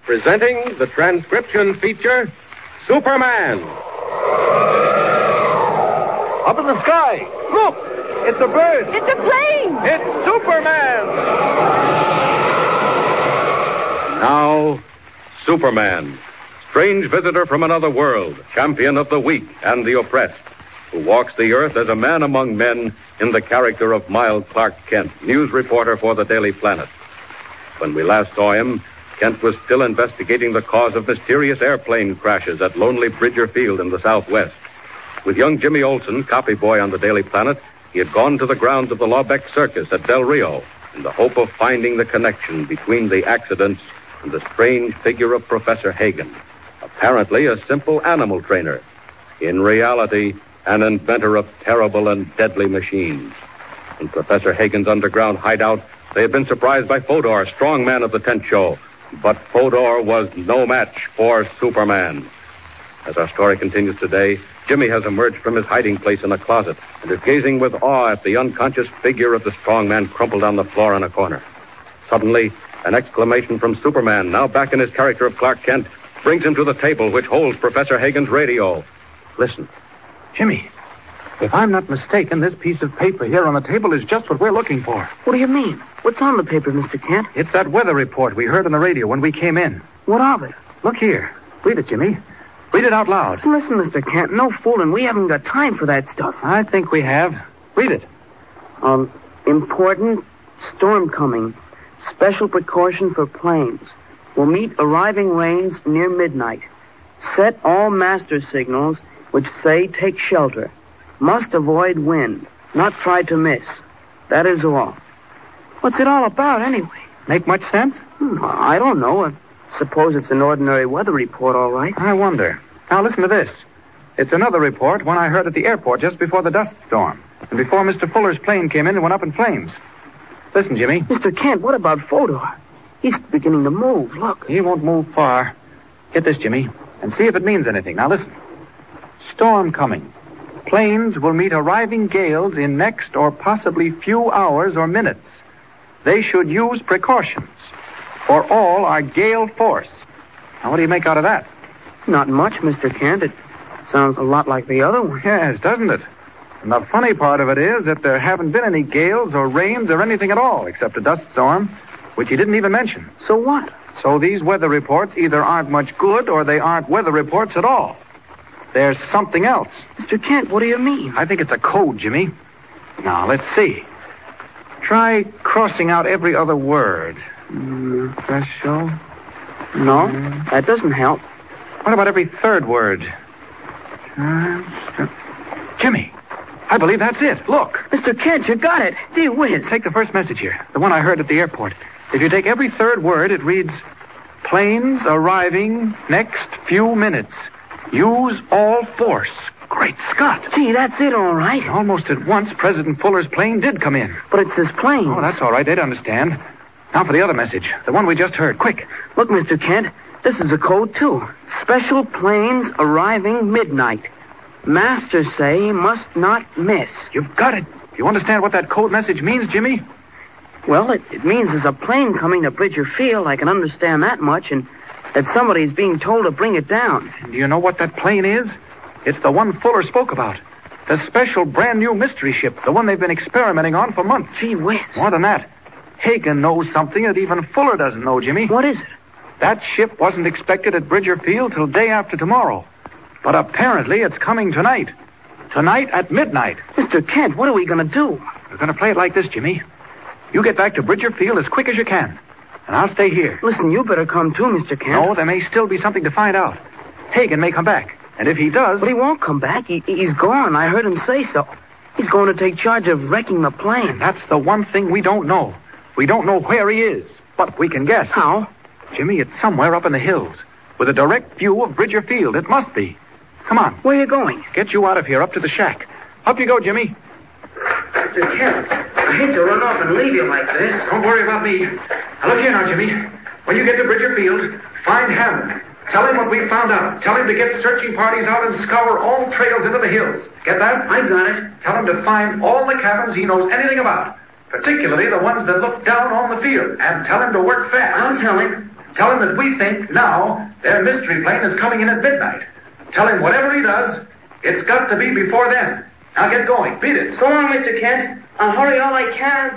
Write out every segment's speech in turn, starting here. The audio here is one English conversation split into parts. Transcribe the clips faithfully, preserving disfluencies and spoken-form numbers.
presenting the transcription feature, Superman. Up in the sky. Look! It's a bird. It's a plane. It's Superman. Now, Superman, strange visitor from another world, champion of the weak and the oppressed, who walks the earth as a man among men in the character of mild Clark Kent, news reporter for the Daily Planet. When we last saw him, Kent was still investigating the cause of mysterious airplane crashes at Lonely Bridger Field in the Southwest. With young Jimmy Olsen, copy boy on the Daily Planet, he had gone to the grounds of the Lawbeck Circus at Del Rio in the hope of finding the connection between the accidents and the strange figure of Professor Hagen, apparently a simple animal trainer. In reality, an inventor of terrible and deadly machines. In Professor Hagen's underground hideout, they had been surprised by Fodor, strongman of the tent show. But Fodor was no match for Superman. As our story continues today, Jimmy has emerged from his hiding place in a closet and is gazing with awe at the unconscious figure of the strongman crumpled on the floor in a corner. Suddenly, an exclamation from Superman, now back in his character of Clark Kent, brings him to the table which holds Professor Hagen's radio. Listen. Jimmy, if I'm not mistaken, this piece of paper here on the table is just what we're looking for. What do you mean? What's on the paper, Mister Kent? It's that weather report we heard on the radio when we came in. What of it? Look here. Read it, Jimmy. Read it out loud. Listen, Mister Kent, no fooling. We haven't got time for that stuff. I think we have. Read it. Um, important storm coming. Special precaution for planes. Will meet arriving rains near midnight. Set all master signals which say take shelter. Must avoid wind. Not try to miss. That is all. What's it all about, anyway? Make much sense? Hmm, I don't know. I suppose it's an ordinary weather report, all right. I wonder. Now, listen to this. It's another report, one I heard at the airport just before the dust storm, and before Mister Fuller's plane came in and went up in flames. Listen, Jimmy. Mister Kent, what about Fodor? He's beginning to move. Look. He won't move far. Get this, Jimmy, and see if it means anything. Now, listen. Storm coming. Planes will meet arriving gales in next or possibly few hours or minutes. They should use precautions, for all are gale force. Now, what do you make out of that? Not much, Mister Kent. It sounds a lot like the other one. Yes, doesn't it? And the funny part of it is that there haven't been any gales or rains or anything at all, except a dust storm, which he didn't even mention. So what? So these weather reports either aren't much good or they aren't weather reports at all. There's something else. Mister Kent, what do you mean? I think it's a code, Jimmy. Now, let's see. Try crossing out every other word. Mm, special. No, mm. That doesn't help. What about every third word? Uh, Jimmy, I believe that's it. Look. Mister Kent, you got it. Gee whiz. Take the first message here, the one I heard at the airport. If you take every third word, it reads, planes arriving next few minutes. Use all force. Great Scott. Gee, that's it, all right. Almost at once, President Fuller's plane did come in. But it's his plane. Oh, that's all right. They'd understand. Now for the other message, the one we just heard. Quick. Look, Mister Kent, this is a code, too. Special planes arriving midnight. Masters say must not miss. You've got it. Do you understand what that code message means, Jimmy? Well, it, it means there's a plane coming to Bridger Field. I can understand that much, and that somebody's being told to bring it down. And do you know what that plane is? It's the one Fuller spoke about. The special brand-new mystery ship, the one they've been experimenting on for months. Gee whiz. More than that, Hagen knows something that even Fuller doesn't know, Jimmy. What is it? That ship wasn't expected at Bridger Field till day after tomorrow. But apparently it's coming tonight. Tonight at midnight. Mister Kent, what are we going to do? We're going to play it like this, Jimmy. You get back to Bridger Field as quick as you can. And I'll stay here. Listen, you better come too, Mister Kent. No, there may still be something to find out. Hagen may come back. And if he does... But he won't come back. He, he's gone. I heard him say so. He's going to take charge of wrecking the plane. And that's the one thing we don't know. We don't know where he is. But we can guess. How? Jimmy, it's somewhere up in the hills. With a direct view of Bridger Field. It must be. Come on. Where are you going? Get you out of here, up to the shack. Up you go, Jimmy. Mister Kent, I hate to run off and leave you like this. Don't worry about me. Now, look here now, Jimmy. When you get to Bridger Field, find Hammond. Tell him what we found out. Tell him to get searching parties out and scour all trails into the hills. Get that? I got it. Tell him to find all the cabins he knows anything about, particularly the ones that look down on the field, and tell him to work fast. I'll tell him. Tell him that we think now their mystery plane is coming in at midnight. Tell him whatever he does, it's got to be before then. Now get going. Beat it. So long, Mister Kent. I'll hurry all I can.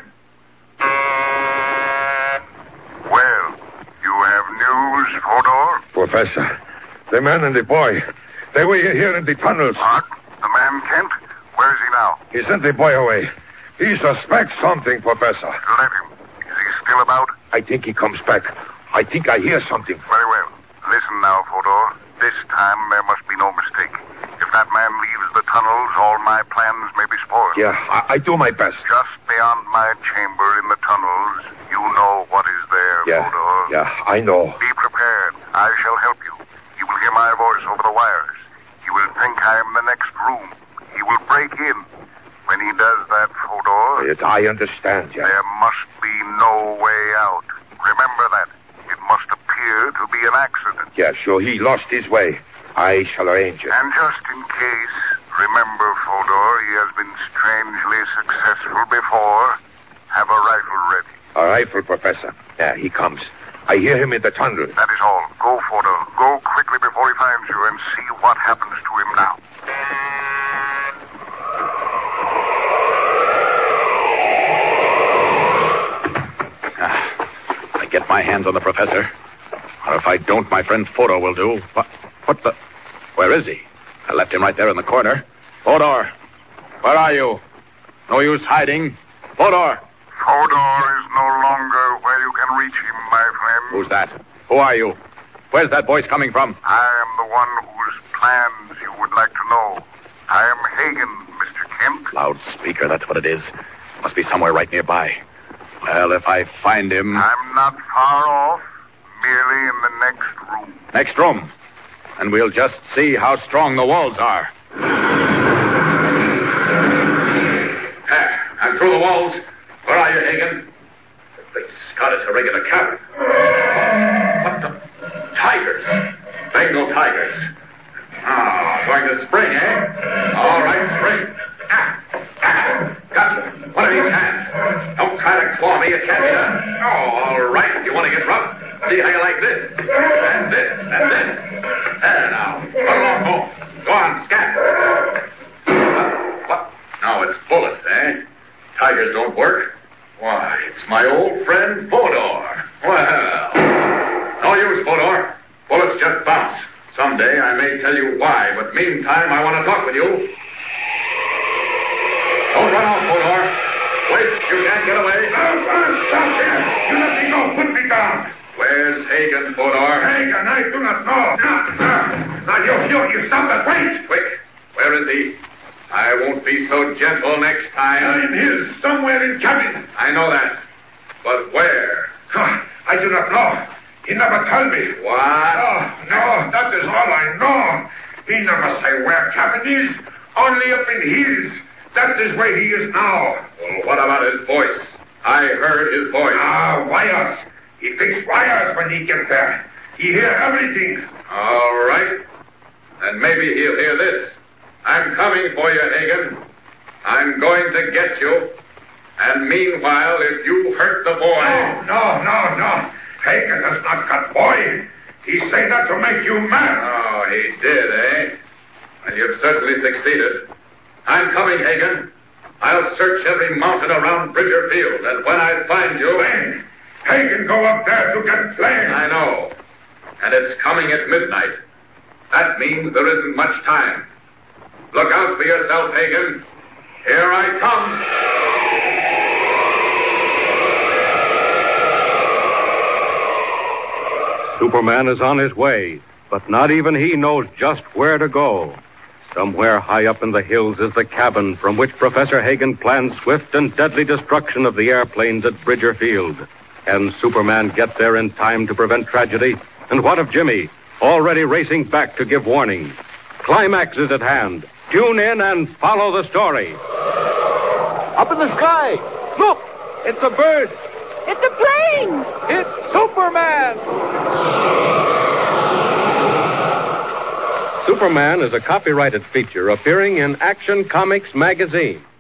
Well, you have news, Fodor? Professor, the man and the boy, they were here in the tunnels. What? The man Kent? Where is he now? He sent the boy away. He suspects something, Professor. Let him. Is he still about? I think he comes back. I think I hear something. Very well. Listen now, Fodor. This time there must be no mistake. If that man leaves the tunnels, all my plans may be spoiled. Yeah, I, I do my best. Just beyond my chamber in the tunnels, you know what is there, Yeah, Fodor. yeah, I know. Be prepared. I shall help you. You will hear my voice over the wires. You will think I am in the next room. He will break in. When he does that, Fodor, Yes, I understand, yeah. there must be no way out. Remember that. It must appear to be an accident. Yeah, sure, he lost his way. I shall arrange it. And just in case, remember, Fodor, he has been strangely successful before. Have a rifle ready. A rifle, Professor. Yeah, he comes. I hear him in the tunnel. That is all. Go, Fodor. Go quickly before he finds you and see what happens to him now. Ah, I get my hands on the professor. Or if I don't, my friend Fodor will do. What, what the... Where is he? I left him right there in the corner. Fodor, where are you? No use hiding. Fodor. Fodor is no longer where you can reach him, my friend. Who's that? Who are you? Where's that voice coming from? I am the one whose plans you would like to know. I am Hagen, Mister Kent. Loudspeaker, that's what it is. Must be somewhere right nearby. Well, if I find him... I'm not far off. Merely in the next room. Next room. And we'll just see how strong the walls are. Ah, I'm through the walls. Where are you, Hagen? Great Scott, it's a regular cabin. What the... Tigers. Bengal tigers. Ah, going to spring, eh? All right, spring. Ah, ah, gotcha. One of these hands. Don't try to claw me, it can't be done. Oh, all right. You want to get rough? See how you like this. And this, and this. There now. Run along home. Go on, scat. What? What? No, it's bullets, eh? Tigers don't work. Why, it's my old friend Fodor. Well, no use, Fodor. Bullets just bounce. Someday I may tell you why, but meantime I want to talk with you. Don't run off, Fodor. Wait, you can't get away. No, no, stop here. You let me go. Put me down. Where's Hagen, Fodor? Hagen, I do not know. Now, now, now you, you, you stop that. Wait. Quick. Where is he? I won't be so gentle next time. I'm here somewhere in cabin. I know that. But where? Huh, I do not know. He never told me. What? No, no, that is all I know. He never say where cabin is. Only up in hills. That is where he is now. Well, what about his voice? I heard his voice. Ah, wires. He fix wires when he gets there. He hear everything. All right. Then maybe he'll hear this. I'm coming for you, Hagen. I'm going to get you. And meanwhile, if you hurt the boy... No, no, no, no. Hagen has not got boy. He say that to make you mad. Oh, he did, eh? And you've certainly succeeded. I'm coming, Hagen. I'll search every mountain around Bridger Field, and when I find you... Plain. Hagen go up there to get Plain. I know. And it's coming at midnight. That means there isn't much time. Look out for yourself, Hagen. Here I come. Superman is on his way, but not even he knows just where to go. Somewhere high up in the hills is the cabin from which Professor Hagen plans swift and deadly destruction of the airplanes at Bridger Field. Can Superman get there in time to prevent tragedy? And what of Jimmy, already racing back to give warning? Climax is at hand. Tune in and follow the story. Up in the sky. Look, it's a bird. It's a plane. It's Superman. Superman is a copyrighted feature appearing in Action Comics magazine.